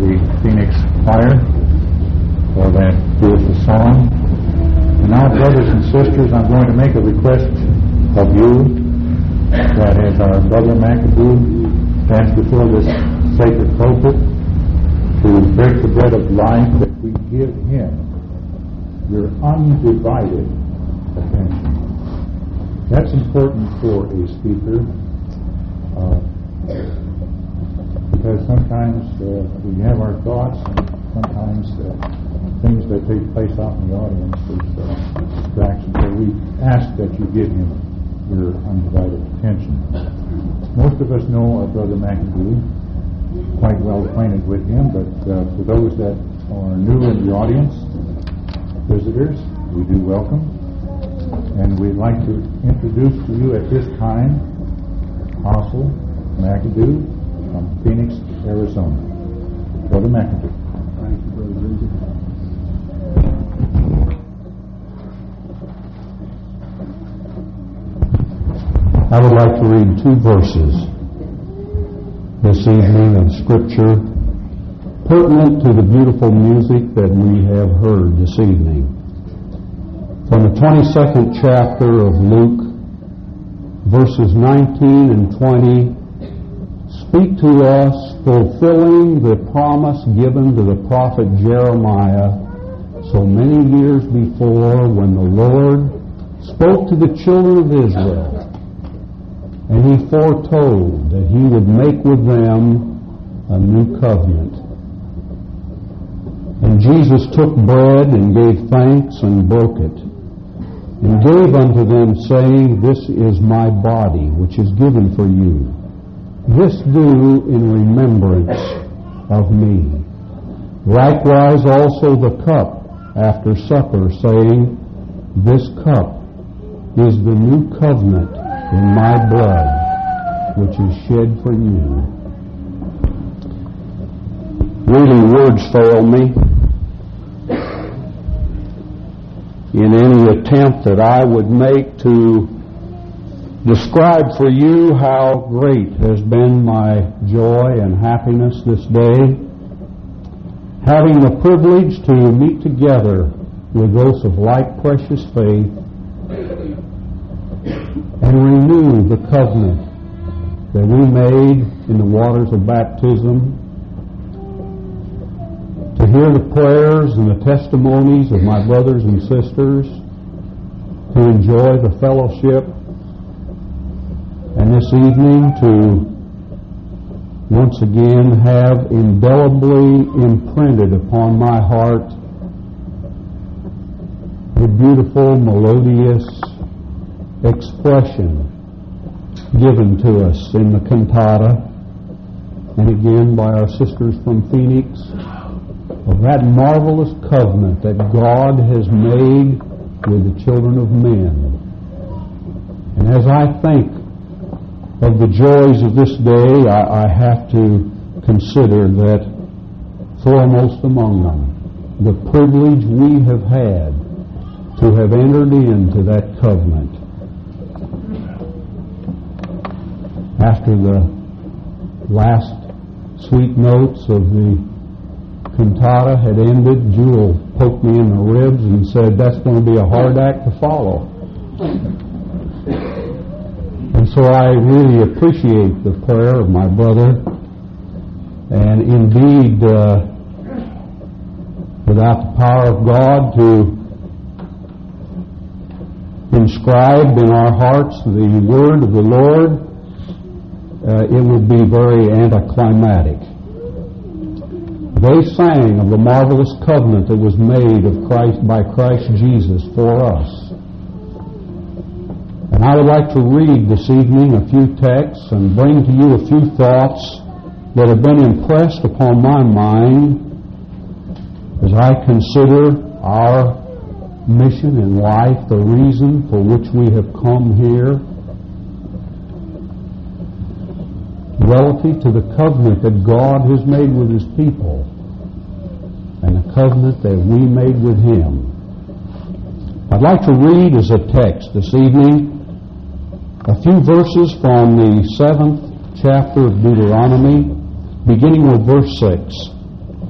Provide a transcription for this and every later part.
the Phoenix Choir for that beautiful song. And now, brothers and sisters, I'm going to make a request of you that as our Brother McAdoo stands before this sacred pulpit to break the bread of life, that we give him your undivided attention. That's important for a speaker because sometimes we have our thoughts, and sometimes things that take place out in the audience is distraction. So we ask that you give him your undivided attention. Most of us know our Brother McAdoo, quite well acquainted with him, but for those that are new in the audience, visitors, we do welcome. And we'd like to introduce to you at this time Apostle McAdoo from Phoenix, Arizona. Brother McAdoo. Thank you, Brother Reed. I would like to read 2 verses this evening of Scripture pertinent to the beautiful music that we have heard this evening. From the 22nd chapter of Luke, verses 19 and 20, speak to us fulfilling the promise given to the prophet Jeremiah so many years before, when the Lord spoke to the children of Israel, and he foretold that he would make with them a new covenant. And Jesus took bread and gave thanks and broke it, and gave unto them, saying, This is my body, which is given for you. This do in remembrance of me. Likewise also the cup after supper, saying, This cup is the new covenant in my blood, which is shed for you. Really, words fail me in any attempt that I would make to describe for you how great has been my joy and happiness this day, having the privilege to meet together with those of like precious faith and renew the covenant that we made in the waters of baptism, to hear the prayers and the testimonies of my brothers and sisters, to enjoy the fellowship, and this evening to once again have indelibly imprinted upon my heart the beautiful, melodious expression given to us in the cantata, and again by our sisters from Phoenix, of that marvelous covenant that God has made with the children of men. And as I think of the joys of this day, I have to consider that foremost among them, the privilege we have had to have entered into that covenant. After the last sweet notes of the cantata had ended, Jewel poked me in the ribs and said, That's going to be a hard act to follow. And so I really appreciate the prayer of my brother. And indeed, without the power of God to inscribe in our hearts the word of the Lord, it would be very anticlimactic. They sang of the marvelous covenant that was made of Christ by Christ Jesus for us. And I would like to read this evening a few texts and bring to you a few thoughts that have been impressed upon my mind as I consider our mission in life, the reason for which we have come here, relative to the covenant that God has made with His people and the covenant that we made with Him. I'd like to read as a text this evening a few verses from the 7th chapter of Deuteronomy, beginning with verse 6.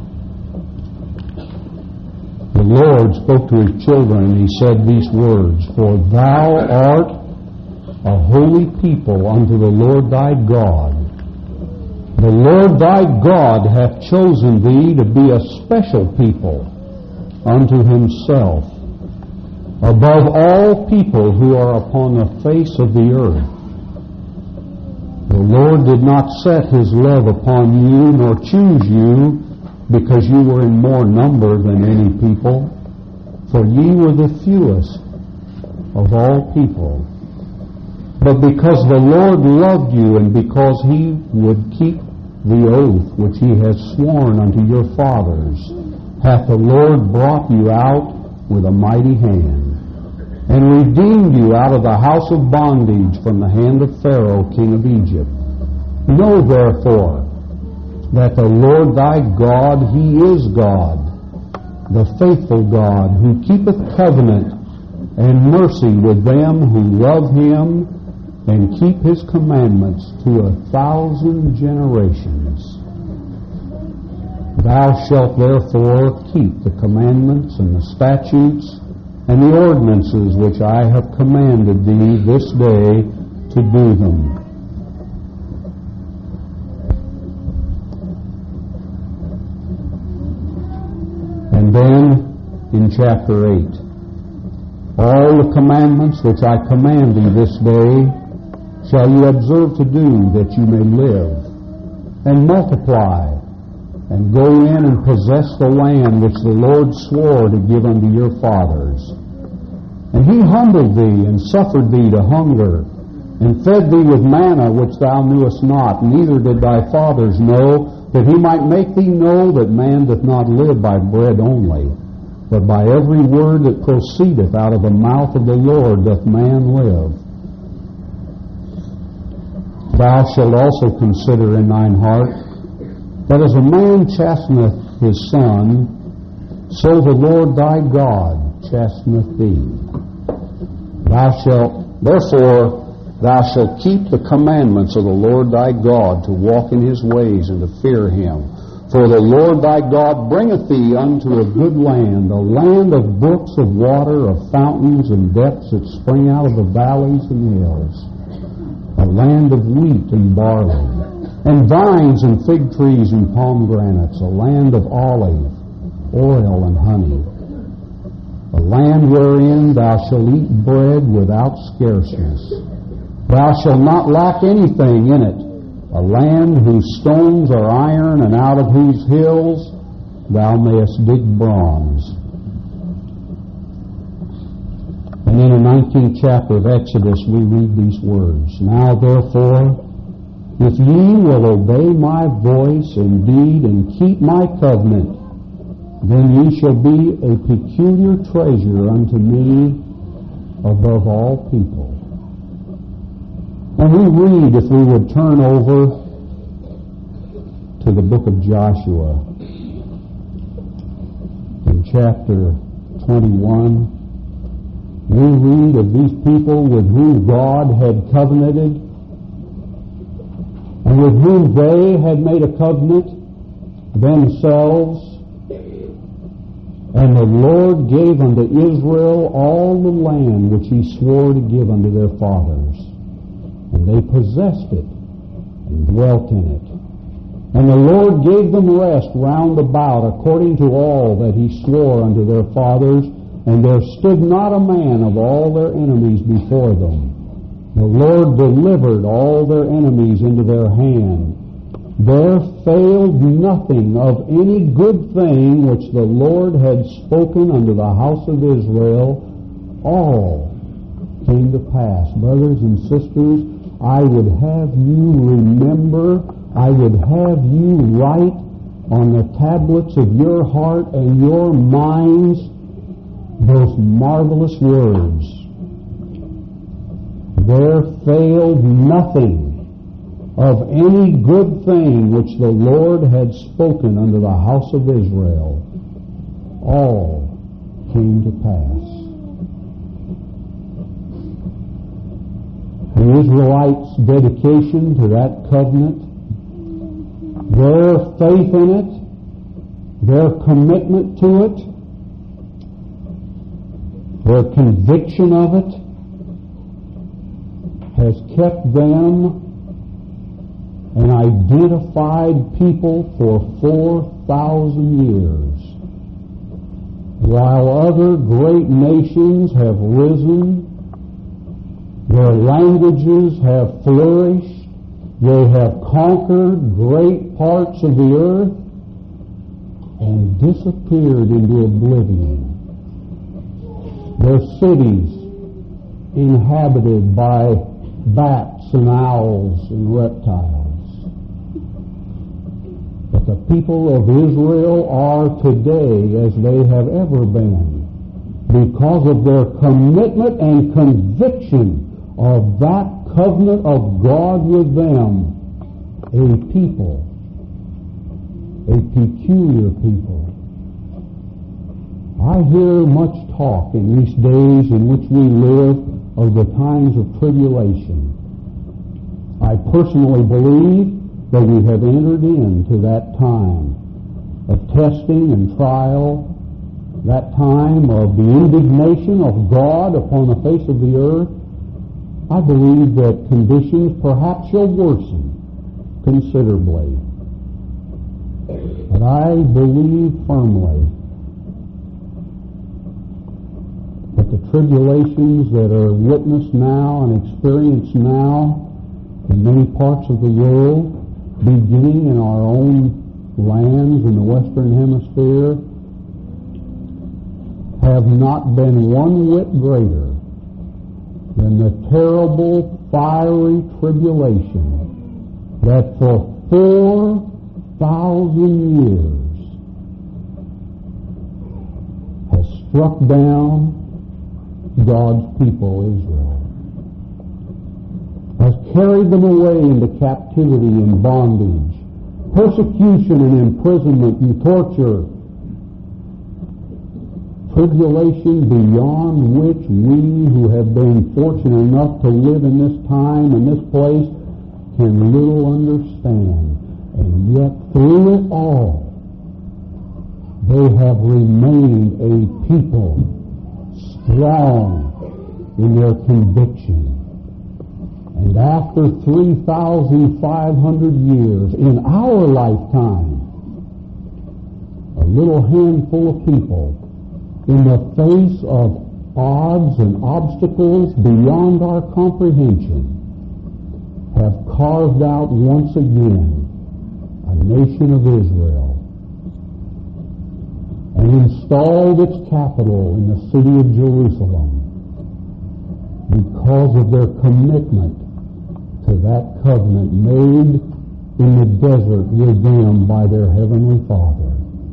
the Lord spoke to His children, and He said these words, "For thou art a holy people unto the Lord thy God. The Lord thy God hath chosen thee to be a special people unto Himself, above all people who are upon the face of the earth. The Lord did not set His love upon you, nor choose you, because you were in more number than any people, for ye were the fewest of all people. But because the Lord loved you, and because He would keep the oath which He has sworn unto your fathers, hath the Lord brought you out with a mighty hand, and redeemed you out of the house of bondage from the hand of Pharaoh king of Egypt. Know therefore that the Lord thy God, He is God, the faithful God, who keepeth covenant and mercy with them who love Him and keep His commandments to 1,000 generations. Thou shalt therefore keep the commandments and the statutes and the ordinances which I have commanded thee this day to do them. And then in chapter 8, all the commandments which I command thee this day shall you observe to do, that you may live and multiply, and go in and possess the land which the Lord swore to give unto your fathers. And He humbled thee, and suffered thee to hunger, and fed thee with manna which thou knewest not, neither did thy fathers know, that He might make thee know that man doth not live by bread only, but by every word that proceedeth out of the mouth of the Lord doth man live. Thou shalt also consider in thine heart that as a man chasteneth his son, so the Lord thy God chasteneth thee. Therefore thou shalt keep the commandments of the Lord thy God, to walk in His ways and to fear Him. For the Lord thy God bringeth thee unto a good land, a land of brooks of water, of fountains and depths that spring out of the valleys and hills, a land of wheat and barley, and vines and fig trees and pomegranates, a land of olive, oil and honey, a land wherein thou shalt eat bread without scarceness. Thou shalt not lack anything in it, a land whose stones are iron, and out of whose hills thou mayest dig bronze. And in the 19th chapter of Exodus we read these words, Now therefore, if ye will obey my voice indeed, and keep my covenant, then ye shall be a peculiar treasure unto me above all people. And we read, if we would turn over to the book of Joshua, in chapter 21, we read of these people with whom God had covenanted, and with whom they had made a covenant themselves. And the Lord gave unto Israel all the land which He swore to give unto their fathers. And they possessed it, and dwelt in it. And the Lord gave them rest round about, according to all that He swore unto their fathers, and there stood not a man of all their enemies before them. The Lord delivered all their enemies into their hand. There failed nothing of any good thing which the Lord had spoken unto the house of Israel. All came to pass. Brothers and sisters, I would have you remember, I would have you write on the tablets of your heart and your minds those marvelous words. There failed nothing of any good thing which the Lord had spoken unto the house of Israel. All came to pass. The Israelites' dedication to that covenant, their faith in it, their commitment to it, their conviction of it has kept them an identified people for 4,000 years, while other great nations have risen, their languages have flourished, they have conquered great parts of the earth and disappeared into oblivion. Their cities inhabited by bats and owls and reptiles. But the people of Israel are today as they have ever been because of their commitment and conviction of that covenant of God with them, a people, a peculiar people. I hear much talk in these days in which we live of the times of tribulation. I personally believe that we have entered into that time of testing and trial, that time of the indignation of God upon the face of the earth. I believe that conditions perhaps shall worsen considerably. But I believe firmly that the tribulations that are witnessed now and experienced now in many parts of the world, beginning in our own lands in the Western Hemisphere, have not been one whit greater than the terrible fiery tribulation that for 4,000 years has struck down God's people, Israel, has carried them away into captivity and bondage, persecution and imprisonment and torture, tribulation beyond which we who have been fortunate enough to live in this time and this place can little understand. And yet through it all, they have remained a people strong in their conviction. And after 3,500 years, in our lifetime, a little handful of people, in the face of odds and obstacles beyond our comprehension, have carved out once again a nation of Israel and installed its capital in the city of Jerusalem because of their commitment to that covenant made in the desert with them by their Heavenly Father.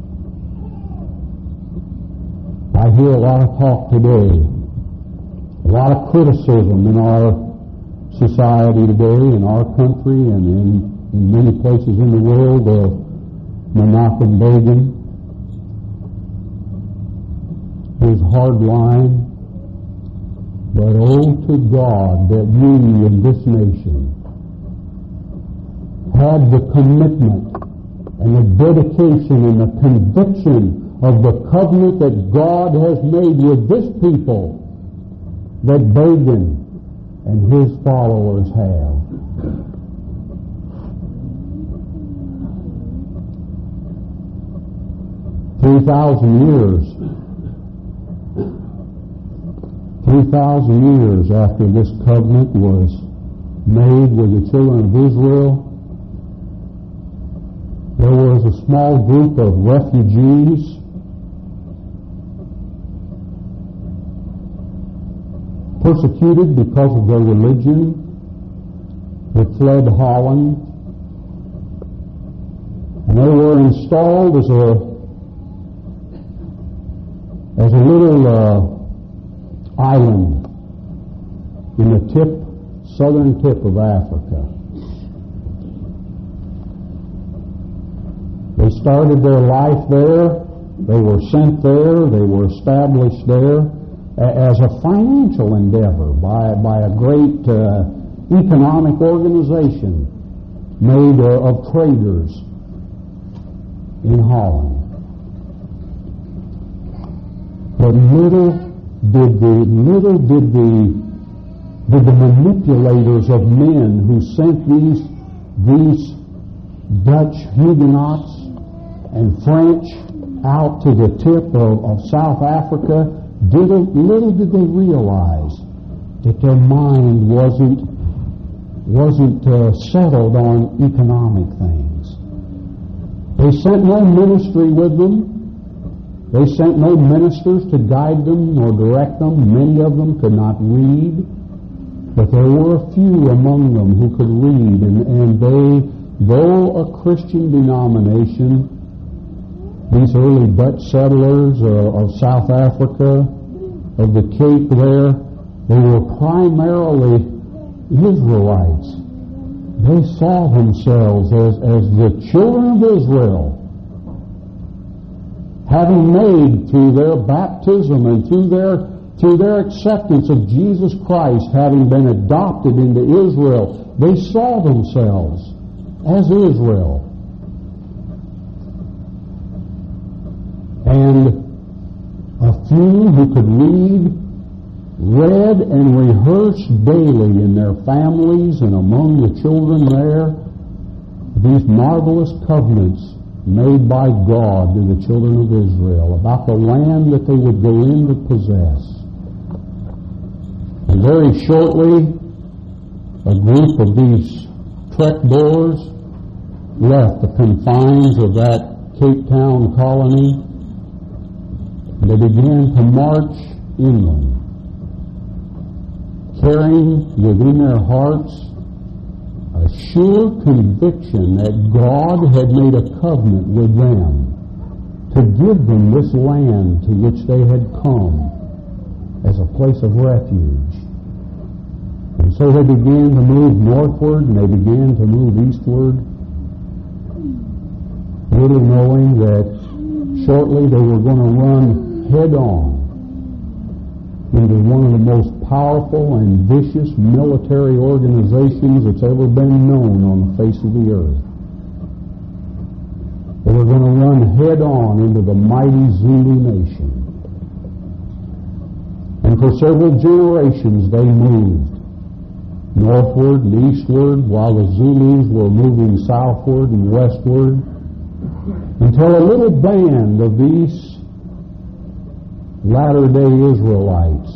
I hear a lot of talk today, a lot of criticism in our society today, in our country, and in many places in the world of Menachem Begin, his hard line. But oh to God that we in this nation had the commitment and the dedication and the conviction of the covenant that God has made with this people that Begin and his followers have. Three thousand years after this covenant was made with the children of Israel, there was a small group of refugees persecuted because of their religion, they fled Holland, and they were installed as a little island in the southern tip of Africa. They started their life there, they were sent there, they were established there as a financial endeavor by a great economic organization made of traders in Holland. But little did the manipulators of men who sent these Dutch Huguenots and French out to the tip of South Africa, little did they realize that their mind wasn't settled on economic things. They sent no ministry with them. They sent no ministers to guide them nor direct them. Many of them could not read, but there were a few among them who could read, and they, though a Christian denomination, these early Dutch settlers of South Africa, of the Cape there, they were primarily Israelites. They saw themselves as the children of Israel, having made through their baptism and through their acceptance of Jesus Christ, having been adopted into Israel, they saw themselves as Israel. And a few who could read and rehearsed daily in their families and among the children there these marvelous covenants made by God to the children of Israel about the land that they would go in to possess. And very shortly, a group of these trek-boers left the confines of that Cape Town colony. They began to march inland, carrying within their hearts a sure conviction that God had made a covenant with them to give them this land to which they had come as a place of refuge. And so they began to move northward, and they began to move eastward, little knowing that shortly they were going to run head-on into one of the most powerful and vicious military organizations that's ever been known on the face of the earth. They were going to run head-on into the mighty Zulu nation. And for several generations they moved northward and eastward while the Zulus were moving southward and westward, until a little band of these Latter-day Israelites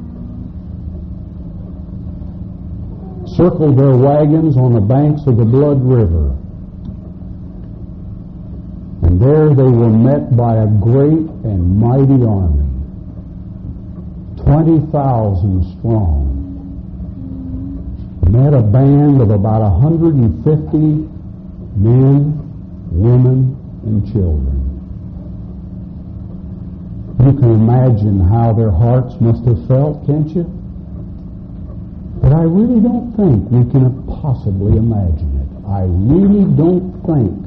circled their wagons on the banks of the Blood River. And there they were met by a great and mighty army, 20,000 strong. Met a band of about 150 men, women, and children. You can imagine how their hearts must have felt, can't you? But I really don't think we can possibly imagine it. I really don't think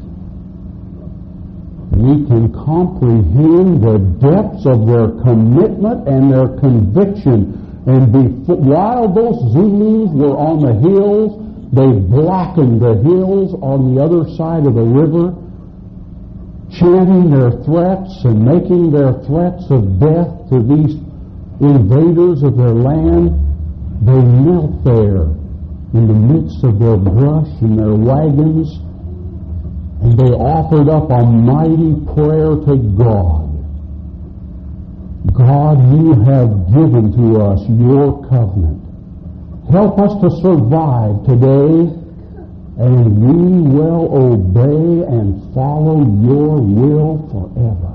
we can comprehend the depths of their commitment and their conviction. And while those Zulus were on the hills, they blackened the hills on the other side of the river, chanting their threats and making their threats of death to these invaders of their land. They knelt there in the midst of their brush and their wagons, and they offered up a mighty prayer to God. God, you have given to us your covenant. Help us to survive today, and we will obey and follow your will forever.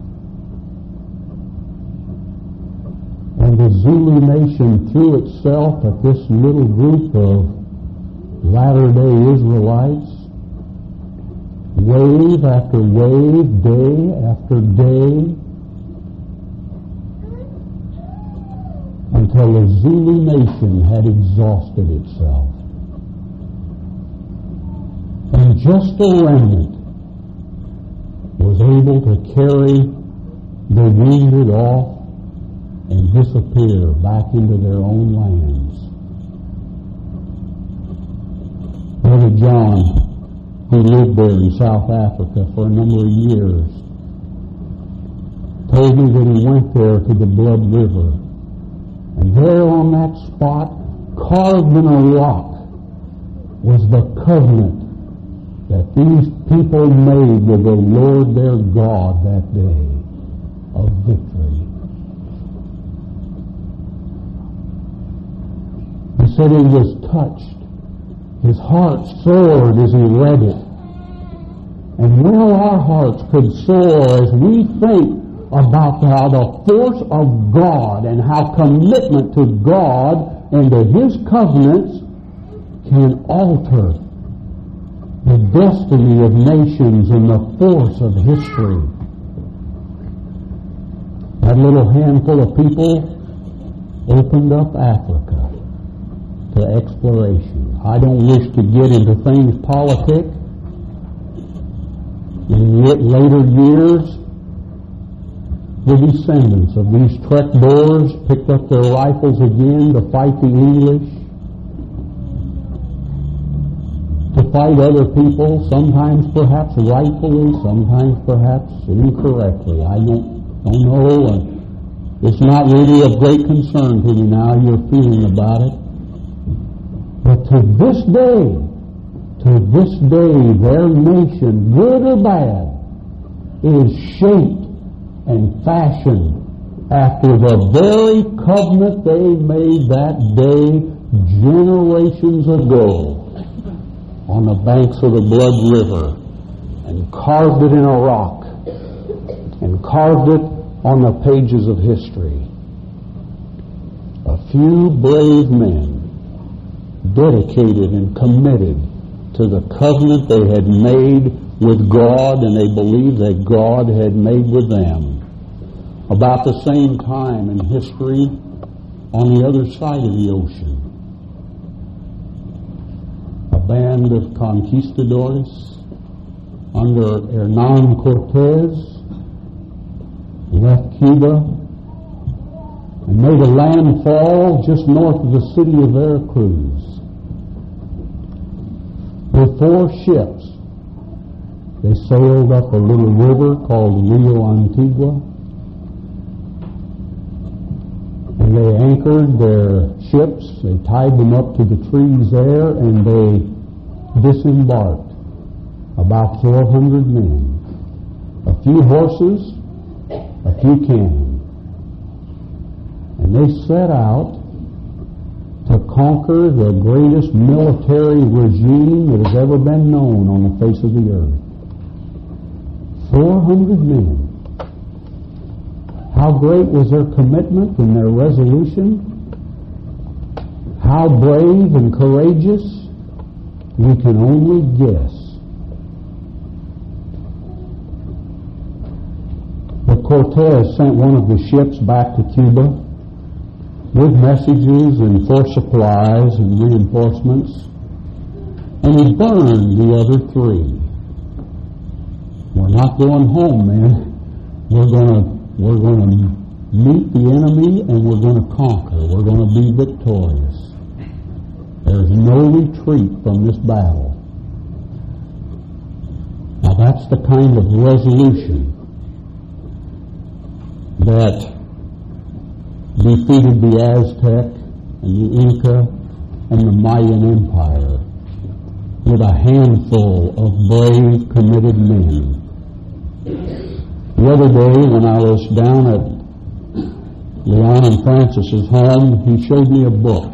And the Zulu nation threw itself at this little group of Latter-day Israelites, wave after wave, day after day, until the Zulu nation had exhausted itself. And just a remnant was able to carry the wounded off and disappear back into their own lands. Brother John, who lived there in South Africa for a number of years, told me that he went there to the Blood River And there on that spot, carved in a rock, was the covenant that these people made with the Lord their God that day of victory. He said he was touched. His heart soared as he read it. And well, our hearts could soar as we think about how the force of God and how commitment to God and to His covenants can alter the destiny of nations and the force of history. That little handful of people opened up Africa to exploration. I don't wish to get into things politic. In later years, the descendants of these trek-doors picked up their rifles again to fight the English, to fight other people, sometimes perhaps rightfully, sometimes perhaps incorrectly. I don't know, and it's not really of great concern to me now, your feeling about it. But to this day, their nation, good or bad, is shaped and fashioned after the very covenant they made that day generations ago on the banks of the Blood River, and carved it in a rock, and carved it on the pages of history. A few brave men, dedicated and committed to the covenant they had made with God, and they believed that God had made with them. About the same time in history, on the other side of the ocean, a band of conquistadors under Hernán Cortés left Cuba and made a landfall just north of the city of Veracruz. With 4 ships, they sailed up a little river called Rio Antigua, and they anchored their ships, they tied them up to the trees there, and they disembarked about 400 men, a few horses, a few cannon. And they set out to conquer the greatest military regime that has ever been known on the face of the earth. 400 men. How great was their commitment and their resolution? How brave and courageous? We can only guess. But Cortés sent one of the ships back to Cuba with messages and for supplies and reinforcements, and he burned the other 3. We're not going home, man. We're going to meet the enemy, and we're going to conquer. We're going to be victorious. There's no retreat from this battle. Now that's the kind of resolution that defeated the Aztec and the Inca and the Mayan Empire with a handful of brave, committed men. The other day when I was down at Leon and Francis's home, he showed me a book.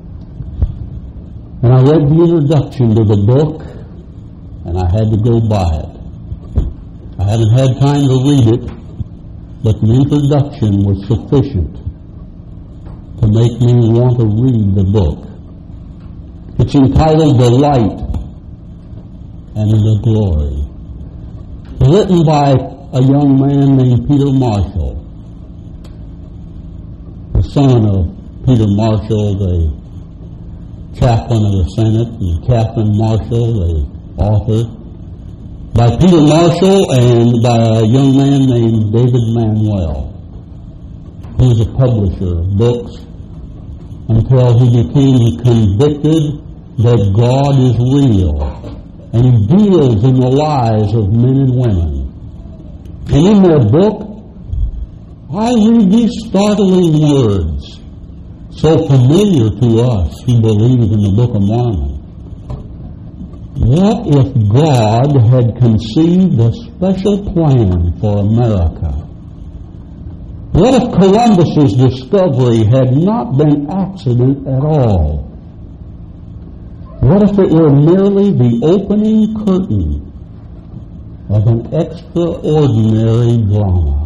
And I read the introduction to the book, and I had to go buy it. I hadn't had time to read it, but the introduction was sufficient to make me want to read the book. It's entitled The Light and the Glory. Written by a young man named Peter Marshall, the son of Peter Marshall, the chaplain of the Senate, and Catherine Marshall, the author. By Peter Marshall and by a young man named David Manuel, who was a publisher of books, until he became convicted that God is real and He deals in the lives of men and women. And in their book, I read these startling words. so familiar to us who believe in the Book of Mormon. What if God had conceived a special plan for America? What if Columbus's discovery had not been accident at all? What if it were merely the opening curtain of an extraordinary drama?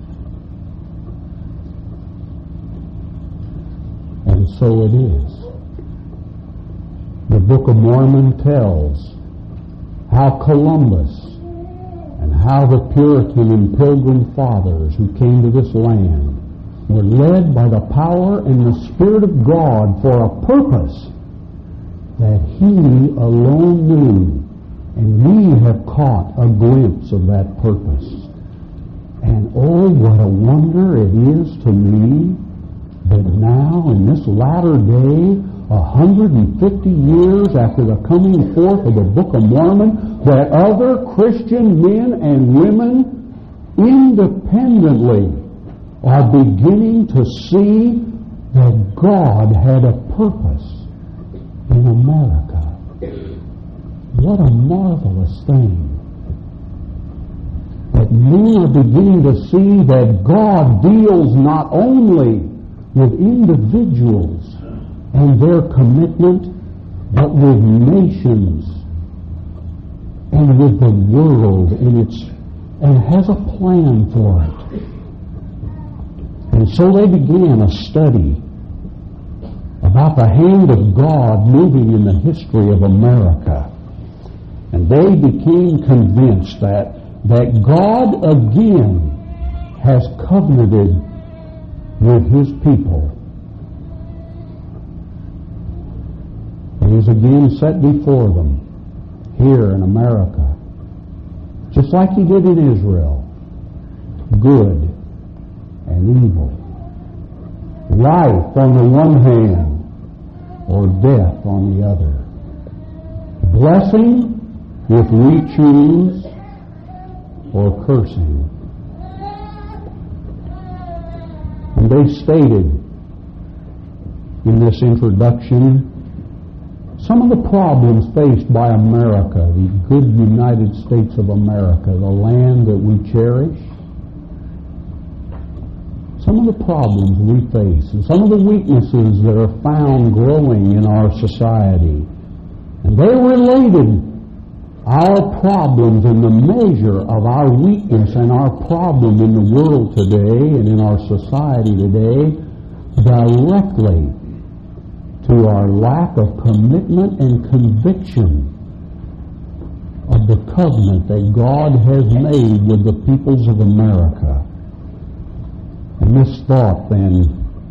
And so it is. The Book of Mormon tells how Columbus and how the Puritan and Pilgrim fathers who came to this land were led by the power and the Spirit of God for a purpose that He alone knew, and we have caught a glimpse of that purpose. And oh, what a wonder it is to me that now, in this latter day, 150 years after the coming forth of the Book of Mormon, that other Christian men and women independently are beginning to see that God had a purpose in America. What a marvelous thing. That men are beginning to see that God deals not only with individuals and their commitment, but with nations and with the world and has a plan for it. And so they began a study about the hand of God moving in the history of America. And they became convinced that God again has covenanted with His people. He is again set before them here in America, just like He did in Israel, good and evil, life on the one hand or death on the other, blessing if we choose or cursing. And they stated in this introduction some of the problems faced by America, the good United States of America, the land that we cherish, some of the problems we face, and some of the weaknesses that are found growing in our society. And they related our problems and the measure of our weakness and our problem in the world today and in our society today directly to our lack of commitment and conviction of the covenant that God has made with the peoples of America. And this thought then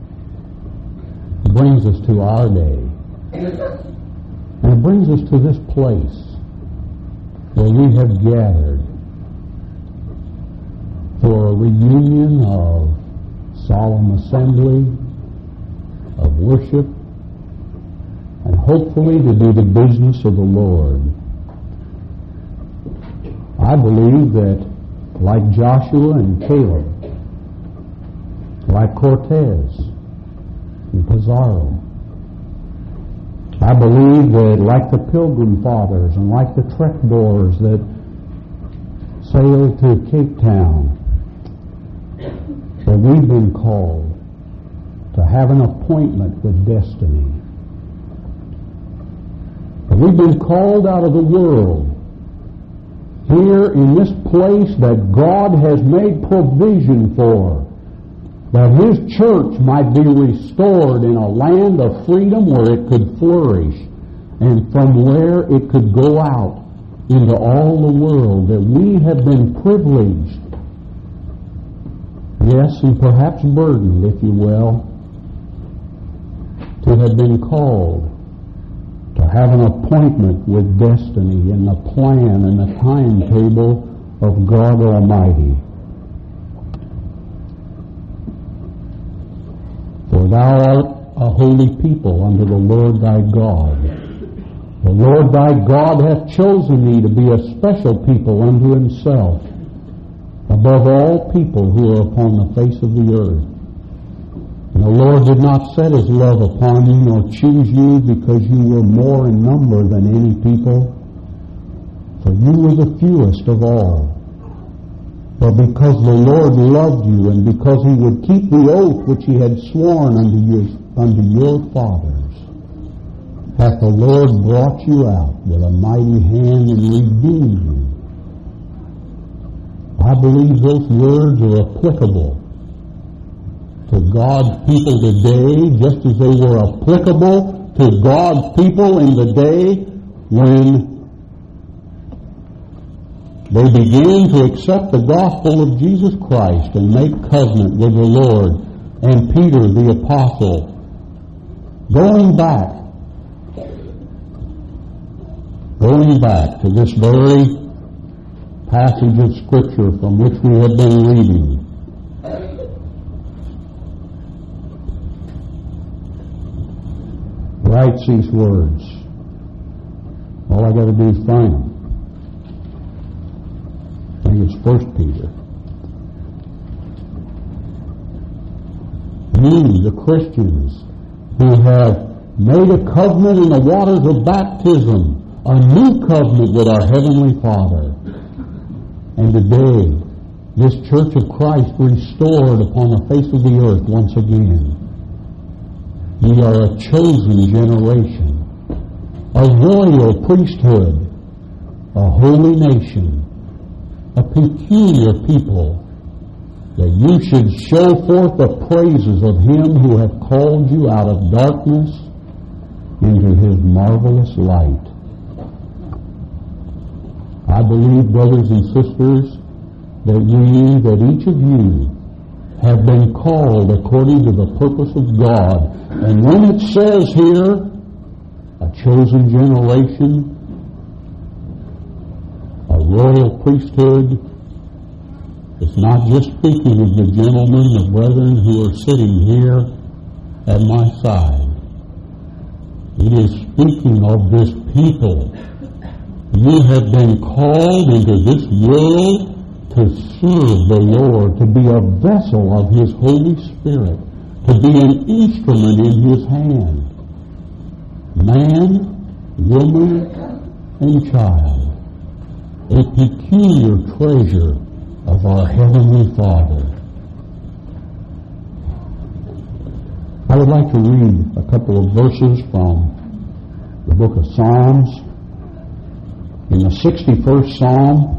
brings us to our day. And it brings us to this place where we have gathered for a reunion of solemn assembly, of worship, and hopefully to do the business of the Lord. I believe that like Joshua and Caleb, like Cortez and Pizarro, I believe that like the Pilgrim Fathers and like the Trek-Doors that sailed to Cape Town, that we've been called to have an appointment with destiny. That we've been called out of the world here in this place that God has made provision for, that His church might be restored in a land of freedom where it could flourish, and from where it could go out into all the world, that we have been privileged, yes, and perhaps burdened, if you will, to have been called to have an appointment with destiny and the plan and the timetable of God Almighty. For thou art a holy people unto the Lord thy God. The Lord thy God hath chosen thee to be a special people unto Himself, above all people who are upon the face of the earth. And the Lord did not set His love upon you nor choose you because you were more in number than any people, for you were the fewest of all. But because the Lord loved you and because He would keep the oath which He had sworn unto your fathers, hath the Lord brought you out with a mighty hand and redeemed you. I believe those words are applicable to God's people today, just as they were applicable to God's people in the day when they began to accept the gospel of Jesus Christ and make covenant with the Lord, and Peter the apostle, going back to this very passage of Scripture from which we have been reading. Writes these words. All I got to do is find them. I think it's 1 Peter. You, the Christians, who have made a covenant in the waters of baptism, a new covenant with our Heavenly Father. And today, this Church of Christ restored upon the face of the earth once again. We are a chosen generation, a royal priesthood, a holy nation, a peculiar people, that you should show forth the praises of Him who hath called you out of darkness into His marvelous light. I believe, brothers and sisters, that each of you have been called according to the purpose of God. And when it says here, a chosen generation, a royal priesthood, it's not just speaking of the gentlemen, the brethren who are sitting here at my side. It is speaking of this people. You have been called into this world to serve the Lord, to be a vessel of His Holy Spirit, to be an instrument in His hand. Man, woman, and child, a peculiar treasure of our Heavenly Father. I would like to read a couple of verses from the book of Psalms. In the 61st Psalm,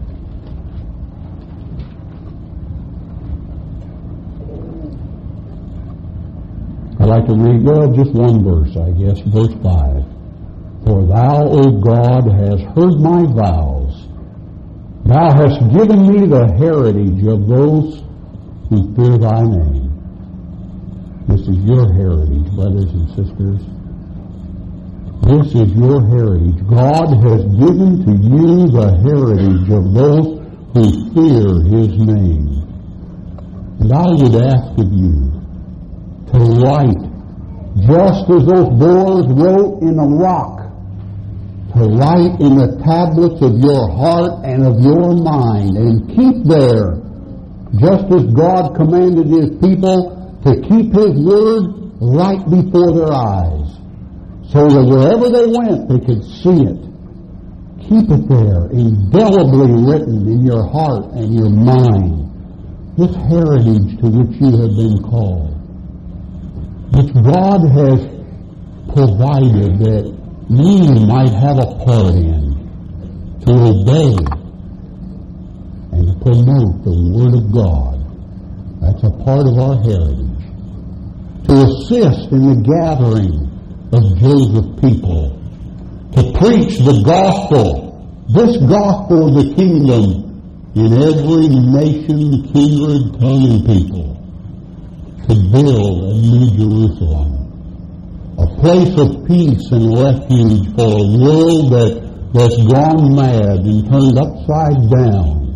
I'd like to read, just one verse, I guess, verse 5. For Thou, O God, hast heard my vows. Thou hast given me the heritage of those who fear Thy name. This is your heritage, brothers and sisters. This is your heritage. God has given to you the heritage of those who fear His name. And I would ask of you to write, just as those boys wrote in the rock, to write in the tablets of your heart and of your mind, and keep there, just as God commanded His people to keep His word right before their eyes, so that wherever they went, they could see it. Keep it there, indelibly written in your heart and your mind, this heritage to which you have been called, which God has provided that you might have a part in, to obey and to promote the Word of God. That's a part of our heritage. To assist in the gathering of Joseph's people, to preach the gospel, this gospel of the kingdom, in every nation, kindred, tongue, and people, to build a new Jerusalem, a place of peace and refuge for a world that's gone mad and turned upside down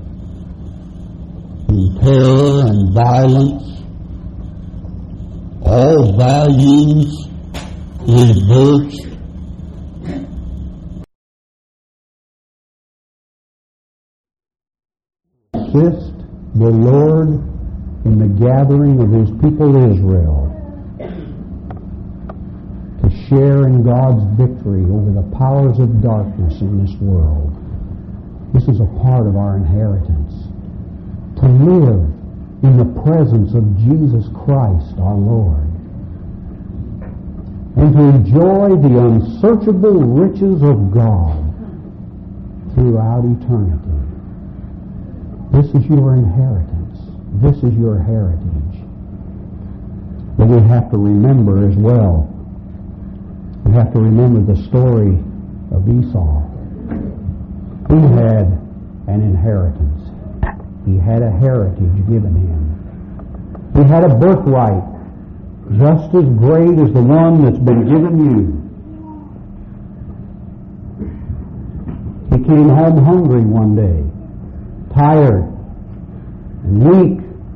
in terror and violence, all values reversed. Assist the Lord in the gathering of His people Israel to share in God's victory over the powers of darkness in this world. This is a part of our inheritance. To live in the presence of Jesus Christ our Lord, and to enjoy the unsearchable riches of God throughout eternity. This is your inheritance. This is your heritage. But we have to remember as well, we have to remember the story of Esau. He had an inheritance. He had a heritage given him. He had a birthright just as great as the one that's been given you. He came home hungry one day, tired and weak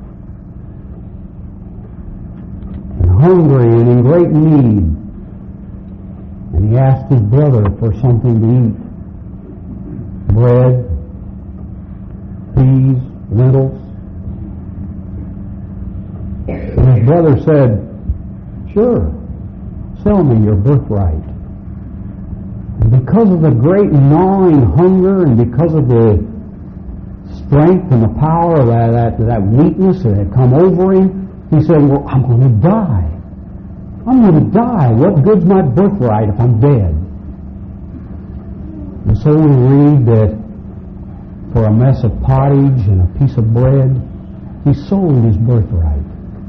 and hungry and in great need. And he asked his brother for something to eat. Bread, peas, lentils. And his brother said, "Sure, sell me your birthright." And because of the great gnawing hunger and because of the strength and the power of that weakness that had come over him, he said, "Well, I'm going to die. I'm going to die. What good's my birthright if I'm dead?" And so we read that for a mess of pottage and a piece of bread, he sold his birthright.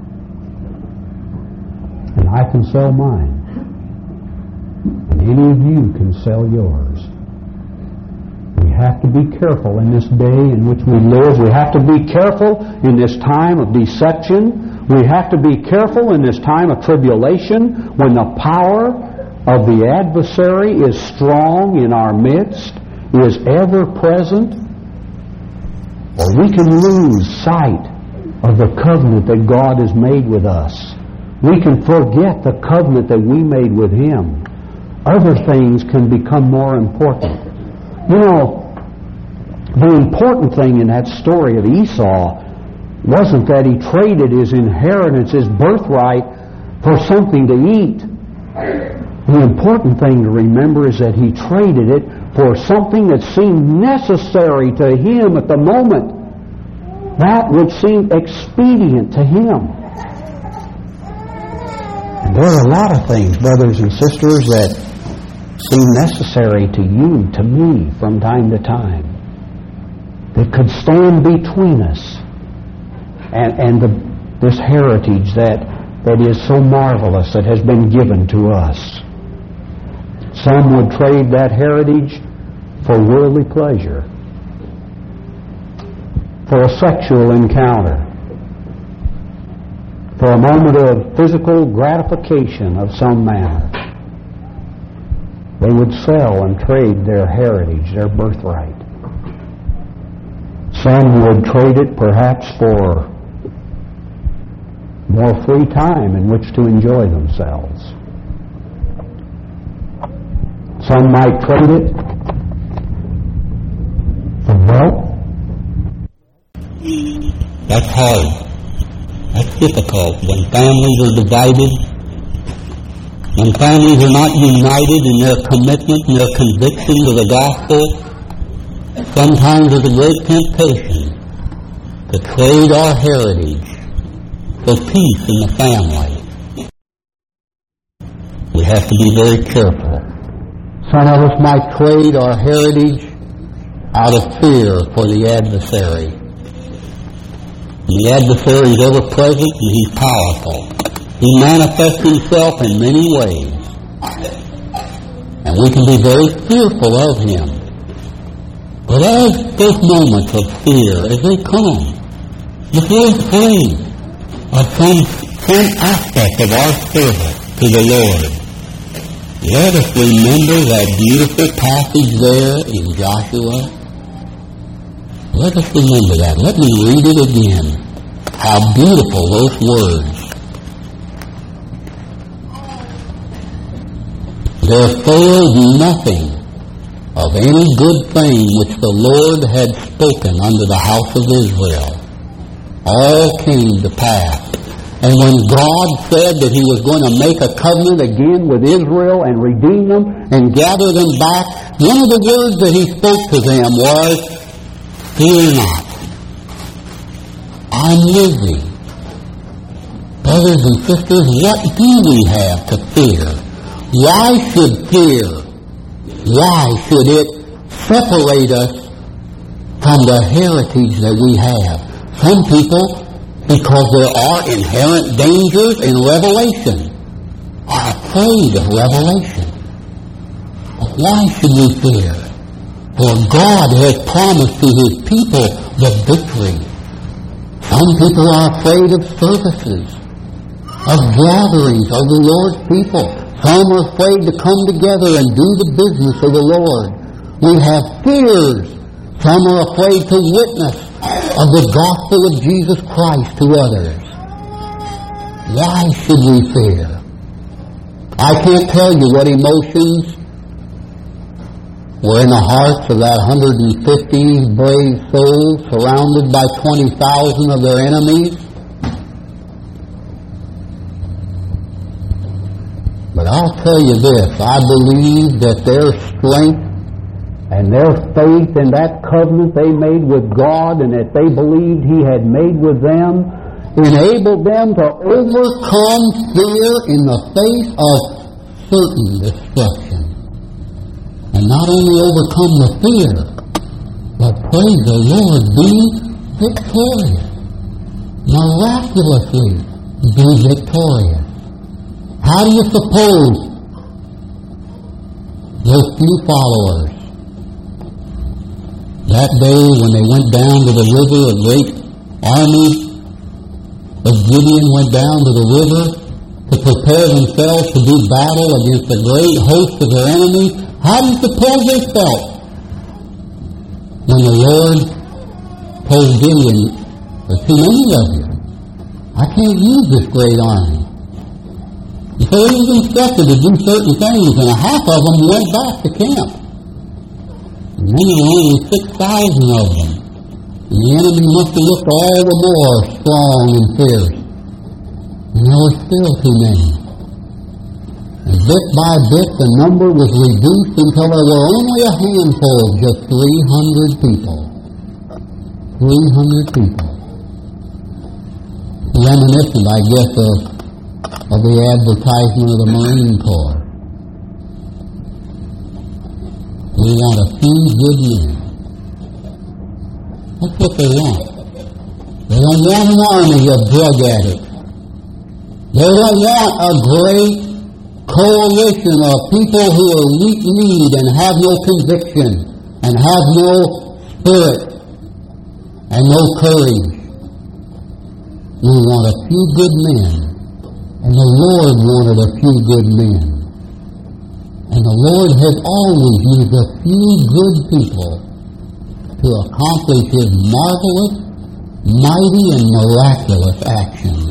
And I can sell mine. And any of you can sell yours. We have to be careful in this day in which we live. We have to be careful in this time of deception. We have to be careful in this time of tribulation when the power of the adversary is strong in our midst, is ever present. Or we can lose sight of the covenant that God has made with us. We can forget the covenant that we made with Him. Other things can become more important. You know, the important thing in that story of Esau wasn't that he traded his inheritance, his birthright, for something to eat. The important thing to remember is that he traded it for something that seemed necessary to him at the moment. That which seemed expedient to him. And there are a lot of things, brothers and sisters, that seem necessary to you, to me, from time to time, that could stand between us and this heritage that is so marvelous that has been given to us. Some would trade that heritage for worldly pleasure, for a sexual encounter, for a moment of physical gratification of some manner. They would sell and trade their heritage, their birthright. Some would trade it perhaps for more free time in which to enjoy themselves. Some might trade it for wealth. That's hard. That's difficult when families are divided, when families are not united in their commitment and their conviction to the gospel. Sometimes there's a great temptation to trade our heritage for peace in the family. We have to be very careful. Some of us might trade our heritage out of fear for the adversary. The adversary is ever present and he's powerful. He manifests himself in many ways. And we can be very fearful of him. But as those moments of fear, as they come, if we're afraid of some aspect of our service to the Lord, let us remember that beautiful passage there in Joshua. Let us remember that. Let me read it again. How beautiful those words. There failed nothing of any good thing which the Lord had spoken unto the house of Israel. all came to pass. And when God said that He was going to make a covenant again with Israel and redeem them and gather them back, one of the words that He spoke to them was, "Fear not. I'm with thee." Brothers and sisters, what do we have to fear? Why should fear? Why should it separate us from the heritage that we have? Some people, because there are inherent dangers in revelation, are afraid of revelation. But why should we fear? For God has promised to His people the victory. Some people are afraid of services, of gatherings of the Lord's people. Some are afraid to come together and do the business of the Lord. We have fears. Some are afraid to witness of the gospel of Jesus Christ to others. Why should we fear? I can't tell you what emotions were in the hearts of that 150 brave souls surrounded by 20,000 of their enemies. But I'll tell you this, I believe that their strength and their faith in that covenant they made with God and that they believed He had made with them enabled them to overcome fear in the face of certain destruction. And not only overcome the fear, but praise the Lord, be victorious. Miraculously be victorious. How do you suppose those few followers, that day when they went down to the river, a great army of Gideon went down to the river to prepare themselves to do battle against a great host of their enemies? How do you suppose they felt when the Lord told Gideon, "There's too many of you. I can't use this great army." And so He was instructed to do certain things, and half of them went back to camp. And then there were only 6,000 of them. And the enemy must have looked all the more strong and fierce. And there were still too many. And bit by bit the number was reduced until there were only a handful of just 300 people. 300 people. Reminiscent, I guess, of the advertisement of the Marine Corps. We want a few good men. That's what they want. They don't want an army of drug addicts. They don't want a great coalition of people who are weak-kneed and have no conviction and have no spirit and no courage. We want a few good men, and the Lord wanted a few good men. And the Lord has always used a few good people to accomplish His marvelous, mighty, and miraculous actions.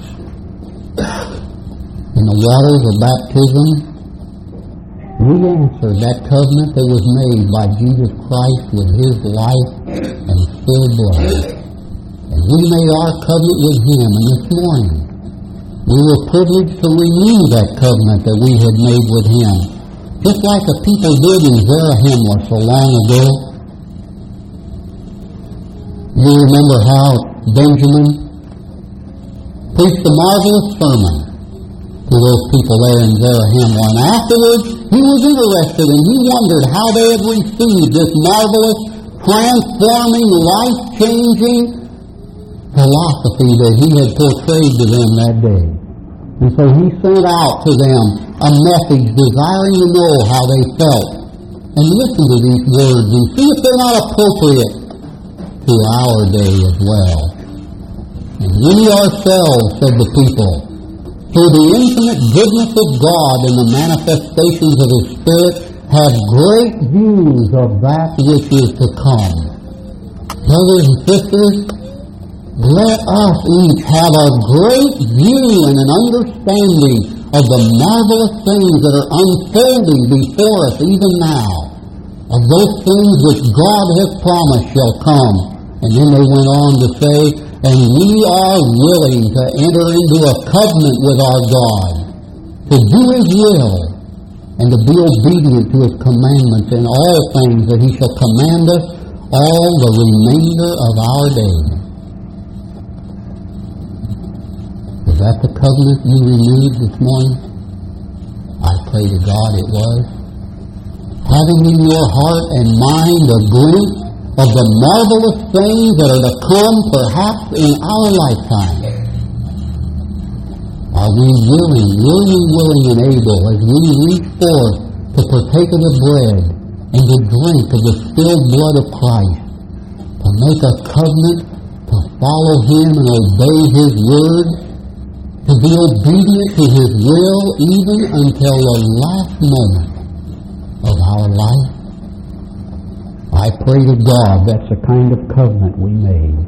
In the waters of baptism, we answered that covenant that was made by Jesus Christ with His life and spilled blood. And we made our covenant with Him, and this morning we were privileged to renew that covenant that we had made with Him, just like the people did in Zarahemla so long ago. You remember how Benjamin preached a marvelous sermon to those people there in Zarahemla, and afterwards he was interested and he wondered how they had received this marvelous, transforming, life-changing philosophy that he had portrayed to them that day. And so he sent out to them a message desiring to know how they felt. And listen to these words and see if they're not appropriate to our day as well. And we ourselves, said the people, through the infinite goodness of God and the manifestations of His Spirit, have great views of that which is to come. Brothers and sisters, let us each have a great view and an understanding of the marvelous things that are unfolding before us even now, of those things which God has promised shall come. And then they went on to say, and we are willing to enter into a covenant with our God, to do His will, and to be obedient to His commandments in all things that He shall command us all the remainder of our days. Is that the covenant you renewed this morning? I pray to God it was. Having in your heart and mind a glimpse of the marvelous things that are to come perhaps in our lifetime. Are we willing and able as we reach forth to partake of the bread and to drink of the spilled blood of Christ, to make a covenant, to follow Him and obey His word, to be obedient to His will even until the last moment of our life? I pray to God that's the kind of covenant we made.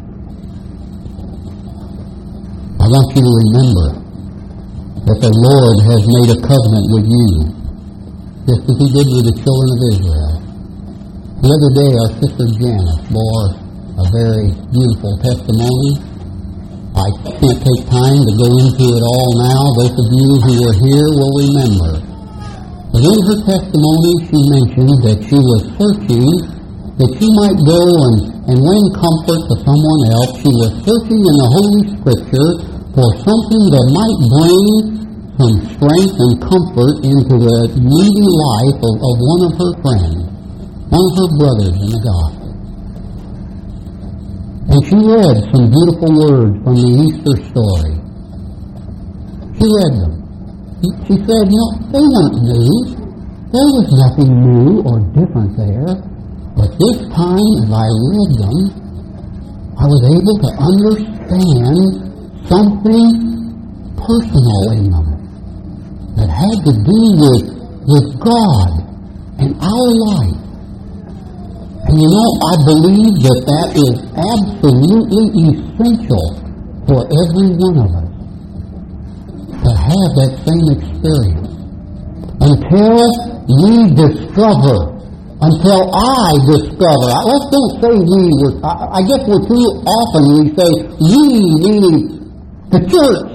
I want you to remember that the Lord has made a covenant with you, just as He did with the children of Israel. The other day, our sister Janice bore a very beautiful testimony. I can't take time to go into it all now. Those of you who were here will remember. But in her testimony, she mentioned that she was searching, that she might go and lend comfort to someone else. She was searching in the Holy Scripture for something that might bring some strength and comfort into the needy life of one of her friends, one of her brothers in the gospel. And she read some beautiful words from the Easter story. She read them. She said, they weren't new. There was nothing new or different there. But this time, as I read them, I was able to understand something personal in them that had to do with God and our life. And I believe that is absolutely essential for every one of us to have that same experience. Until we discover, until I discover, let's don't say we, I guess we're too often we say we, meaning the church,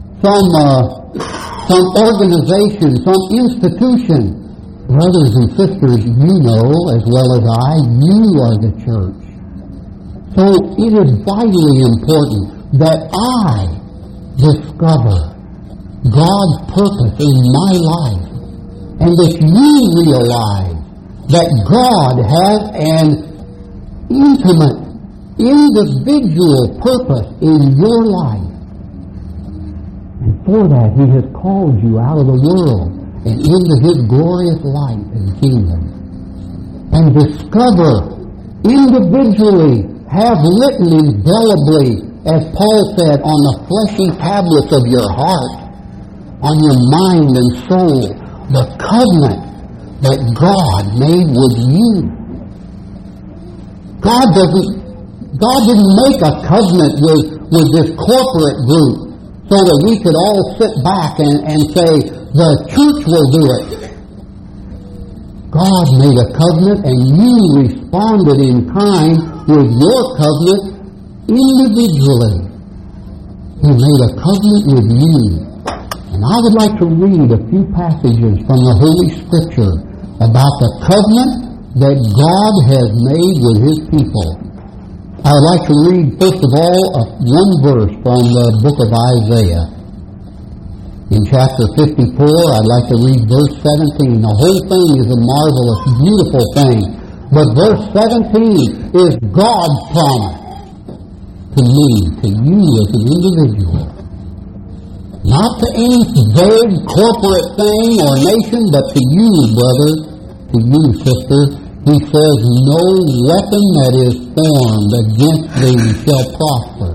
some organization, some institution. Brothers and sisters, you know as well as I, you are the church. So it is vitally important that I discover God's purpose in my life, and that you realize that God has an intimate, individual purpose in your life. And for that, He has called you out of the world and into His glorious light and kingdom. And discover individually, have written indelibly, as Paul said, on the fleshy tablets of your heart, on your mind and soul, the covenant that God made with you. God didn't make a covenant with this corporate group so that we could all sit back and say, the church will do it. God made a covenant and you responded in kind with your covenant individually. He made a covenant with you. And I would like to read a few passages from the Holy Scripture about the covenant that God has made with His people. I would like to read, first of all, one verse from the book of Isaiah. In chapter 54, I'd like to read verse 17. The whole thing is a marvelous, beautiful thing. But verse 17 is God's promise to me, to you as an individual. Not to any vague corporate thing or nation, but to you, brother, to you, sister. He says, no weapon that is formed against thee shall prosper.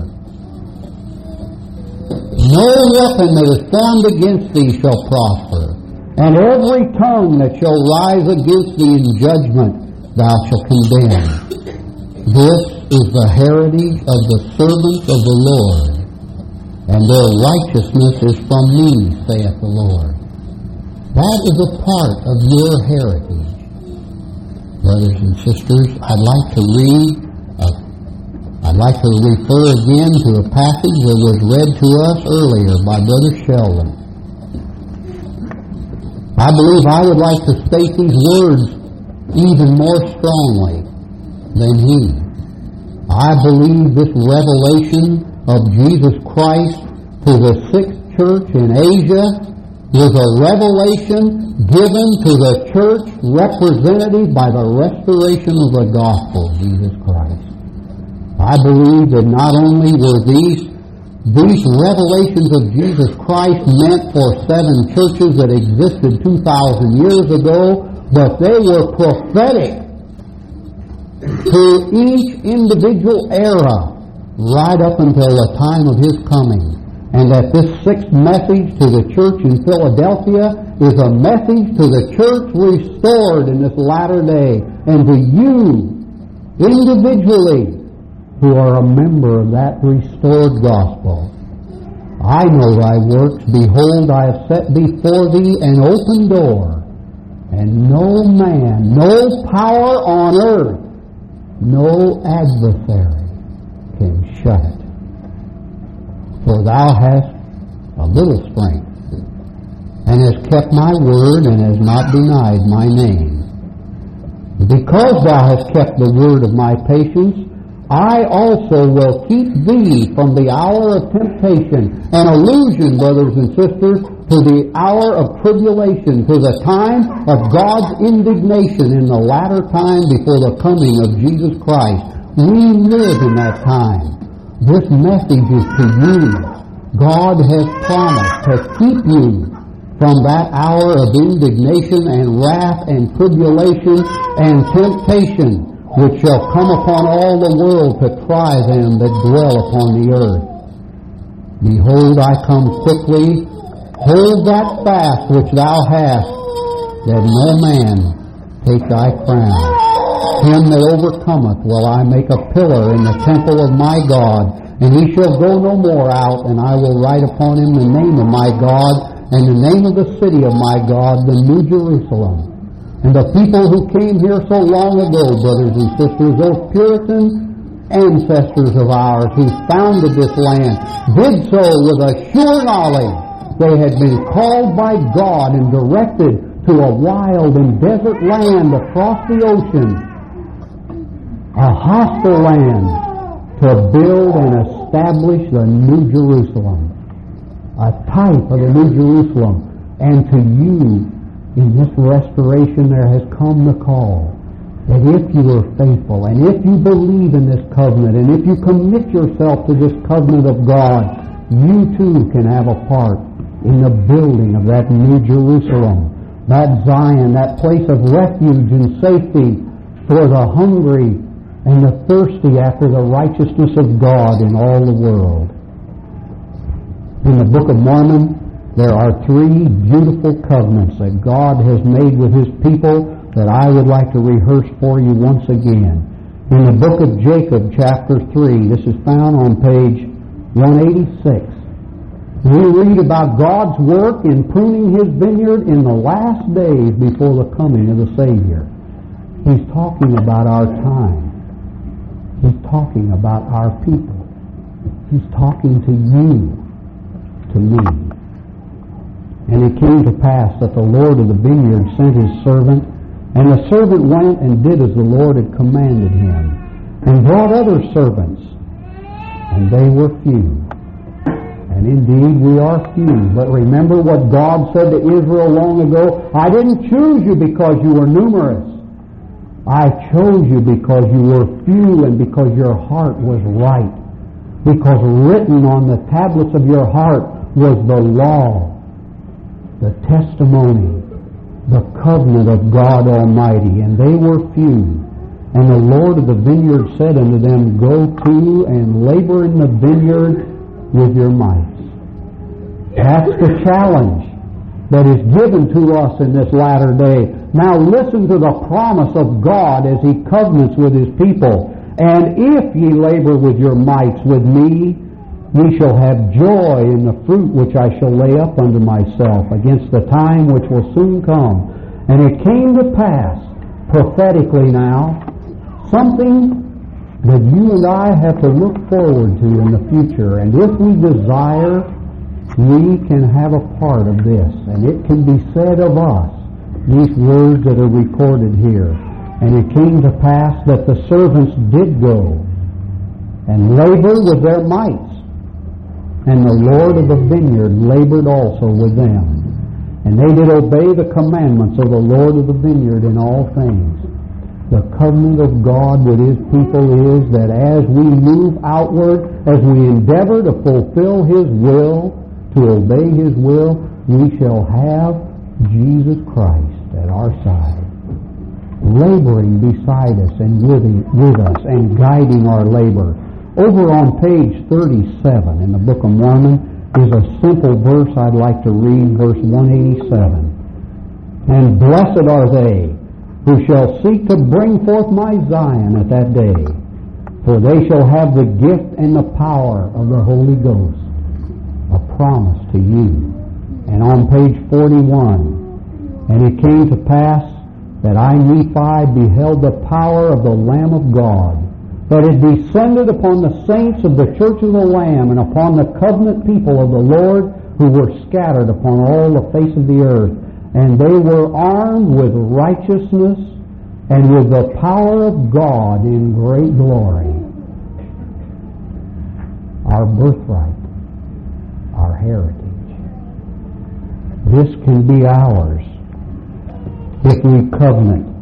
No weapon that is formed against thee shall prosper. And every tongue that shall rise against thee in judgment thou shalt condemn. This is the heritage of the servants of the Lord, and their righteousness is from me, saith the Lord. That is a part of your heritage. Brothers and sisters, I'd like like to refer again to a passage that was read to us earlier by Brother Sheldon. I believe I would like to state these words even more strongly than he. I believe this revelation of Jesus Christ to the sixth church in Asia was a revelation given to the church representative by the restoration of the gospel of Jesus Christ. I believe that not only were these revelations of Jesus Christ meant for 7 churches that existed 2,000 years ago, but they were prophetic to each individual era right up until the time of His coming. And that this 6th message to the church in Philadelphia is a message to the church restored in this latter day, and to you individually who are a member of that restored gospel. I know thy works. Behold, I have set before thee an open door, and no man, no power on earth, no adversary can shut it. For thou hast a little strength, and hast kept my word, and hast not denied my name. Because thou hast kept the word of my patience, I also will keep thee from the hour of temptation, an allusion, brothers and sisters, to the hour of tribulation, to the time of God's indignation in the latter time before the coming of Jesus Christ. We live in that time. This message is to you. God has promised to keep you from that hour of indignation and wrath and tribulation and temptation which shall come upon all the world to try them that dwell upon the earth. Behold, I come quickly. Hold that fast which thou hast, that no man take thy crown. Him that overcometh will I make a pillar in the temple of my God, and he shall go no more out, and I will write upon him the name of my God, and the name of the city of my God, the New Jerusalem. And the people who came here so long ago, brothers and sisters, those Puritan ancestors of ours who founded this land, did so with a sure knowledge they had been called by God and directed to a wild and desert land across the ocean, a hostile land, to build and establish the New Jerusalem, a type of the New Jerusalem. And to you, in this restoration, there has come the call that if you are faithful, and if you believe in this covenant, and if you commit yourself to this covenant of God, you too can have a part in the building of that New Jerusalem, that Zion, that place of refuge and safety for the hungry and the thirsty after the righteousness of God in all the world. In the Book of Mormon, there are 3 beautiful covenants that God has made with His people that I would like to rehearse for you once again. In the Book of Jacob, chapter 3, this is found on page 186. We read about God's work in pruning His vineyard in the last days before the coming of the Savior. He's talking about our time. He's talking about our people. He's talking to you, to me. And it came to pass that the Lord of the vineyard sent His servant, and the servant went and did as the Lord had commanded him, and brought other servants, and they were few. And indeed we are few. But remember what God said to Israel long ago, I didn't choose you because you were numerous. I chose you because you were few and because your heart was right. Because written on the tablets of your heart was the law, the testimony, the covenant of God Almighty. And they were few. And the Lord of the vineyard said unto them, Go to and labor in the vineyard with your might. That's the challenge that is given to us in this latter day. Now listen to the promise of God as He covenants with His people. And if ye labor with your mights with me, ye shall have joy in the fruit which I shall lay up unto myself against the time which will soon come. And it came to pass, prophetically now, something that you and I have to look forward to in the future. And if we desire, we can have a part of this. And it can be said of us, these words that are recorded here. And it came to pass that the servants did go and labor with their mights. And the Lord of the vineyard labored also with them. And they did obey the commandments of the Lord of the vineyard in all things. The covenant of God with His people is that as we move outward, as we endeavor to fulfill His will, to obey His will, we shall have Jesus Christ at our side, laboring beside us and with us and guiding our labor. Over on page 37 in the Book of Mormon is a simple verse I'd like to read, verse 187. And blessed are they who shall seek to bring forth my Zion at that day, for they shall have the gift and the power of the Holy Ghost, a promise to you. And on page 41, and it came to pass that I, Nephi, beheld the power of the Lamb of God, that it descended upon the saints of the church of the Lamb and upon the covenant people of the Lord who were scattered upon all the face of the earth. And they were armed with righteousness and with the power of God in great glory. Our birthright, our heritage. This can be ours if we covenant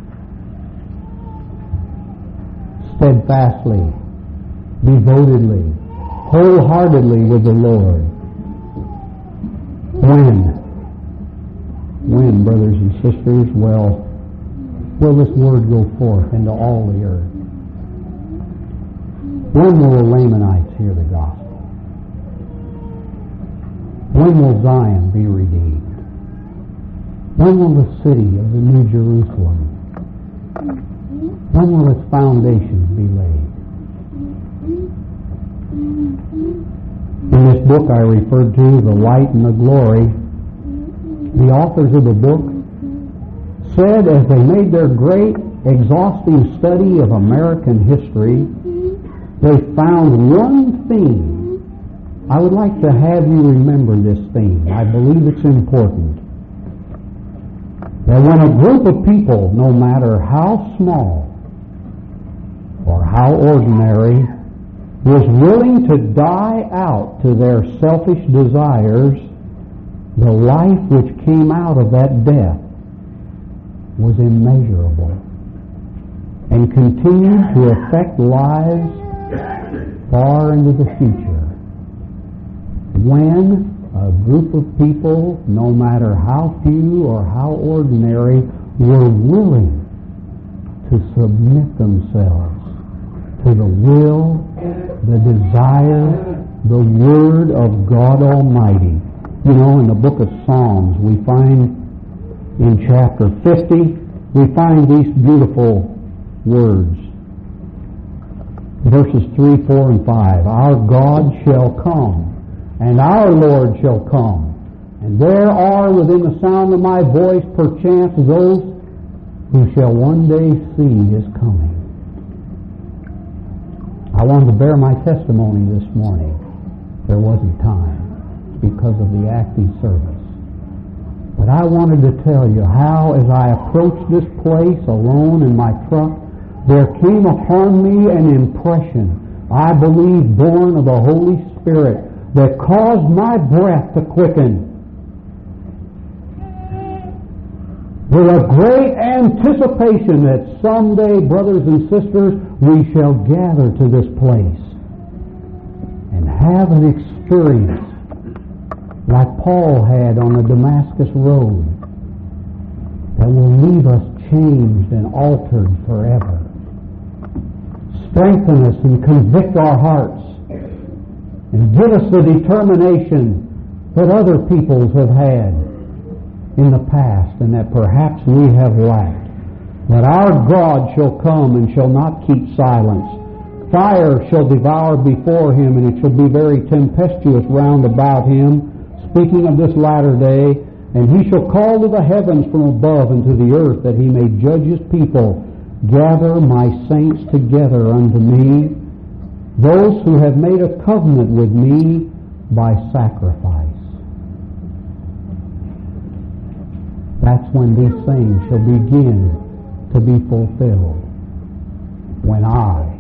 steadfastly, devotedly, wholeheartedly with the Lord. When, brothers and sisters, will this word go forth into all the earth? When will the Lamanites hear the gospel? When will Zion be redeemed? When will the city of the New Jerusalem, when will its foundations be laid? In this book I referred to, The Light and the Glory, the authors of the book said as they made their great, exhaustive study of American history, they found one theme. I would like to have you remember this theme. I believe it's important. That when a group of people, no matter how small or how ordinary, was willing to die out to their selfish desires, the life which came out of that death was immeasurable and continued to affect lives far into the future. When a group of people, no matter how few or how ordinary, were willing to submit themselves to the will, the desire, the Word of God Almighty. You know, in the book of Psalms, we find in chapter 50, we find these beautiful words. Verses 3, 4, and 5. Our God shall come, and our Lord shall come. And there are within the sound of my voice perchance those who shall one day see His coming. I wanted to bear my testimony this morning. There wasn't time because of the active service. But I wanted to tell you how, as I approached this place alone in my truck, there came upon me an impression, I believe born of the Holy Spirit, that caused my breath to quicken. With a great anticipation that someday, brothers and sisters, we shall gather to this place and have an experience like Paul had on the Damascus Road that will leave us changed and altered forever. Strengthen us and convict our hearts and give us the determination that other peoples have had in the past and that perhaps we have lacked. That our God shall come and shall not keep silence. Fire shall devour before Him, and it shall be very tempestuous round about Him, speaking of this latter day, and He shall call to the heavens from above and to the earth, that He may judge His people, gather my saints together unto me, those who have made a covenant with me by sacrifice. That's when these things shall begin to be fulfilled. When I,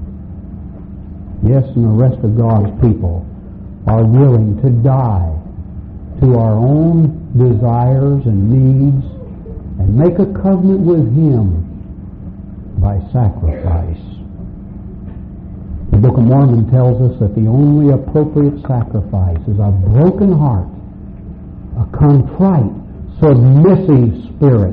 yes, and the rest of God's people, are willing to die to our own desires and needs and make a covenant with Him by sacrifice. The Book of Mormon tells us that the only appropriate sacrifice is a broken heart, a contrite, submissive spirit.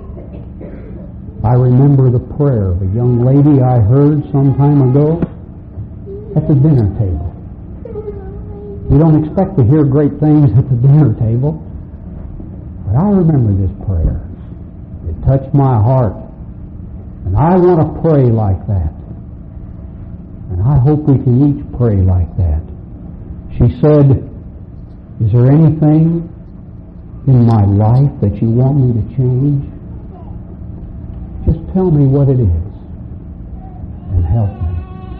I remember the prayer of a young lady I heard some time ago at the dinner table. You don't expect to hear great things at the dinner table, but I remember this prayer. It touched my heart, and I want to pray like that. And I hope we can each pray like that. She said, is there anything in my life that you want me to change? Just tell me what it is and help me.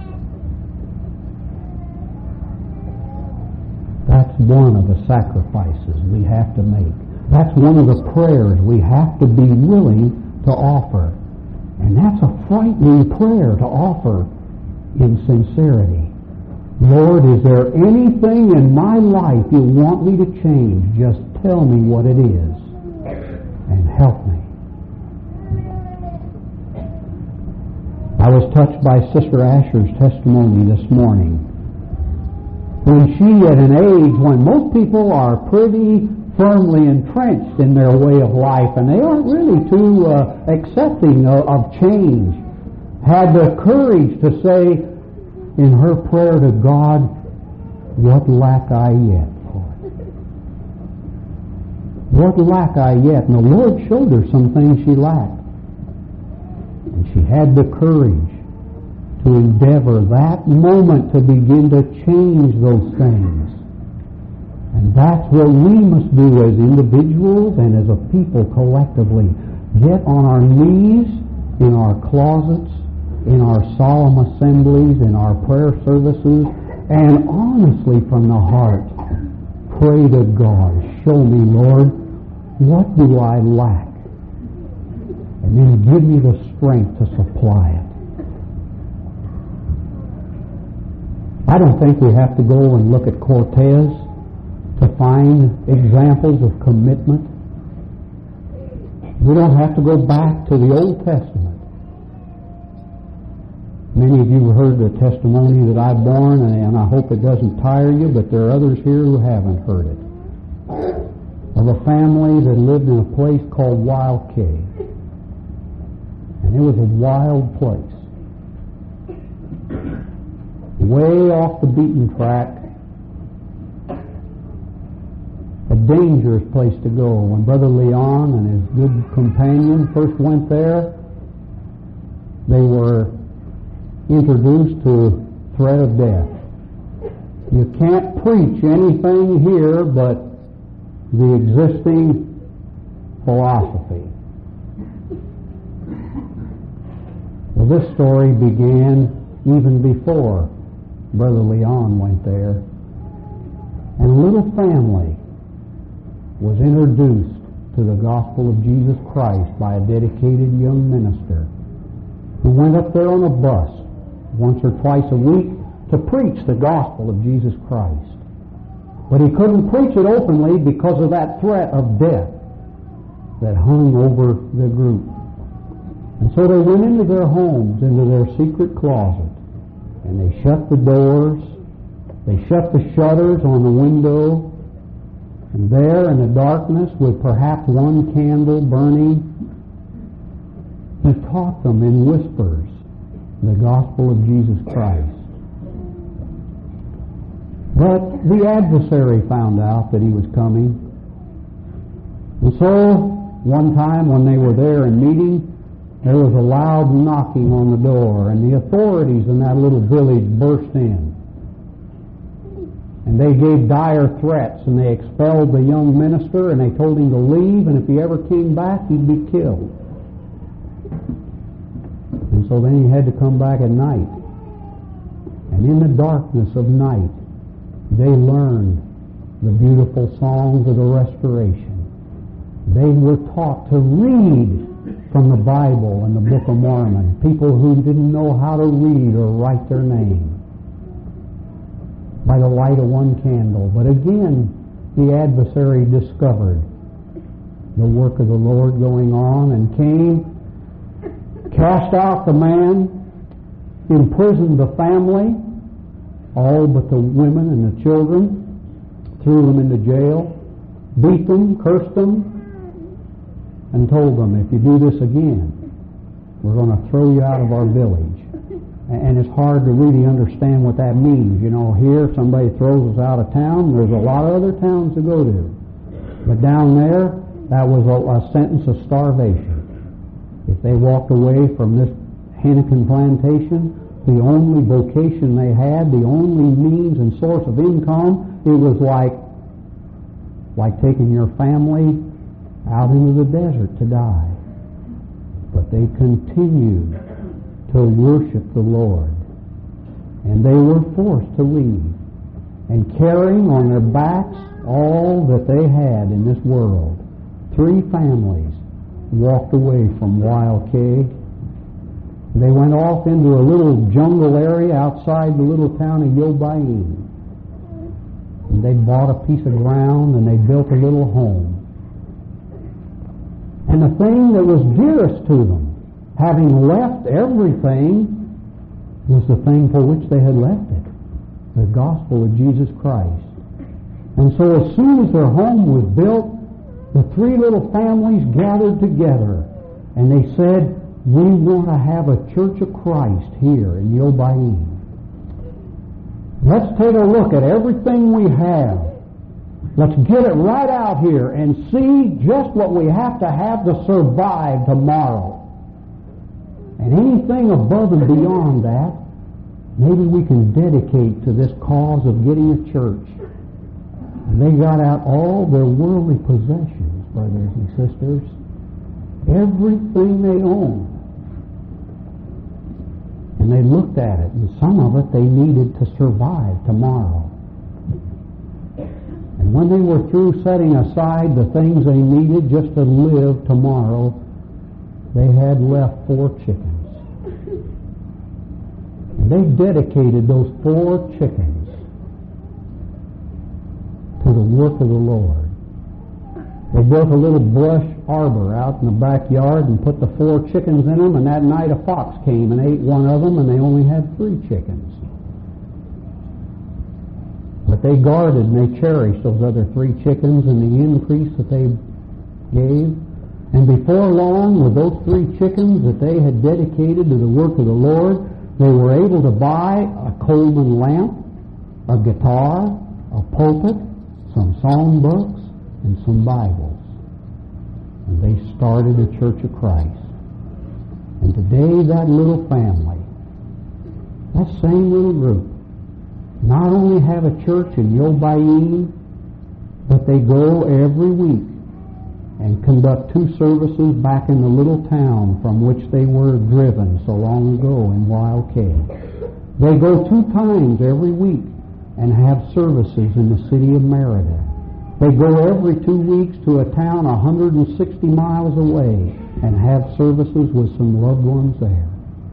That's one of the sacrifices we have to make. That's one of the prayers we have to be willing to offer. And that's a frightening prayer to offer in sincerity. Lord, is there anything in my life you want me to change? Just tell me what it is and help me. I was touched by Sister Asher's testimony this morning. When she, at an age when most people are pretty firmly entrenched in their way of life and they aren't really too accepting of change, had the courage to say in her prayer to God, what lack I yet, Lord? What lack I yet? And the Lord showed her some things she lacked. And she had the courage to endeavor that moment to begin to change those things. And that's what we must do as individuals and as a people collectively. Get on our knees in our closets, in our solemn assemblies, in our prayer services, and honestly from the heart, pray to God, show me, Lord, what do I lack? And then give me the strength to supply it. I don't think we have to go and look at Cortez to find examples of commitment. We don't have to go back to the Old Testament. Many of you have heard the testimony that I've borne, and I hope it doesn't tire you, but there are others here who haven't heard it. Of a family that lived in a place called Wild Cave. And it was a wild place. Way off the beaten track. A dangerous place to go. When Brother Leon and his good companion first went there, they were introduced to threat of death. You can't preach anything here but the existing philosophy. Well, this story began even before Brother Leon went there. And a little family was introduced to the gospel of Jesus Christ by a dedicated young minister who went up there on a bus once or twice a week to preach the gospel of Jesus Christ. But he couldn't preach it openly because of that threat of death that hung over the group. And so they went into their homes, into their secret closet, and they shut the doors, they shut the shutters on the window, and there in the darkness with perhaps one candle burning, he taught them in whispers the gospel of Jesus Christ. But the adversary found out that he was coming. And so, one time when they were there in meeting, there was a loud knocking on the door, and the authorities in that little village burst in. And they gave dire threats, and they expelled the young minister, and they told him to leave, and if he ever came back, he'd be killed. so then he had to come back at night. And in the darkness of night, they learned the beautiful songs of the restoration. They were taught to read from the Bible and the Book of Mormon. People who didn't know how to read or write their name by the light of one candle. But again, the adversary discovered the work of the Lord going on and came, cast out the man, imprisoned the family, all but the women and the children, threw them into jail, beat them, cursed them, and told them, if you do this again, we're going to throw you out of our village. And it's hard to really understand what that means. You know, here somebody throws us out of town. There's a lot of other towns to go to. But down there, that was a sentence of starvation. If they walked away from this Henneken plantation, the only vocation they had, the only means and source of income, it was like taking your family out into the desert to die. But they continued to worship the Lord. And they were forced to leave. And carrying on their backs all that they had in this world, 3 families walked away from Wild Cay. They went off into a little jungle area outside the little town of Yobain. And they bought a piece of ground and they built a little home. And the thing that was dearest to them, having left everything, was the thing for which they had left it, the gospel of Jesus Christ. And so as soon as their home was built, the 3 little families gathered together and they said, we want to have a Church of Christ here in Yobain. Let's take a look at everything we have. Let's get it right out here and see just what we have to survive tomorrow. And anything above and beyond that, maybe we can dedicate to this cause of getting a church. And they got out all their worldly possessions, brothers and sisters, everything they owned. And they looked at it, and some of it they needed to survive tomorrow. And when they were through setting aside the things they needed just to live tomorrow, they had left 4 chickens. And they dedicated those 4 chickens to the work of the Lord. They built a little brush arbor out in the backyard and put the 4 chickens in them, and that night a fox came and ate one of them, and they only had 3 chickens. But they guarded and they cherished those other 3 chickens and the increase that they gave. And before long, with those 3 chickens that they had dedicated to the work of the Lord, they were able to buy a Coleman lamp, a guitar, a pulpit, some song books, and some Bibles. And they started a Church of Christ. And today that little family, that same little group, not only have a church in Yobain, but they go every week and conduct 2 services back in the little town from which they were driven so long ago in Wild Cay. They go 2 times every week and have services in the city of Merida. They go every 2 weeks to a town 160 miles away and have services with some loved ones there.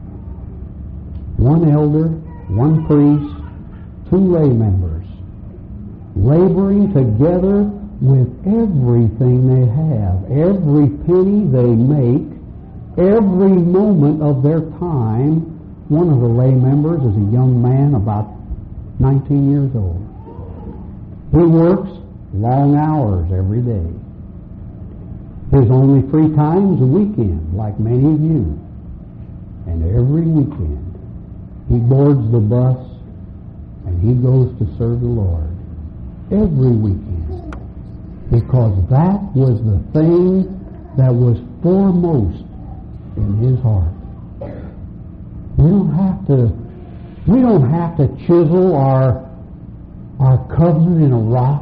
1 elder, 1 priest, 2 lay members, laboring together with everything they have, every penny they make, every moment of their time. One of the lay members is a young man about 19 years old. He works long hours every day. His only free time is the weekend, like many of you. And every weekend, he boards the bus and he goes to serve the Lord. Every weekend. Because that was the thing that was foremost in his heart. We don't have to chisel our covenant in a rock.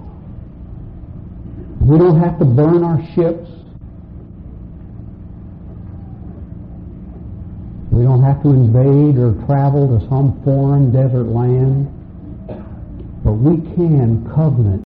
We don't have to burn our ships. We don't have to invade or travel to some foreign desert land. But we can covenant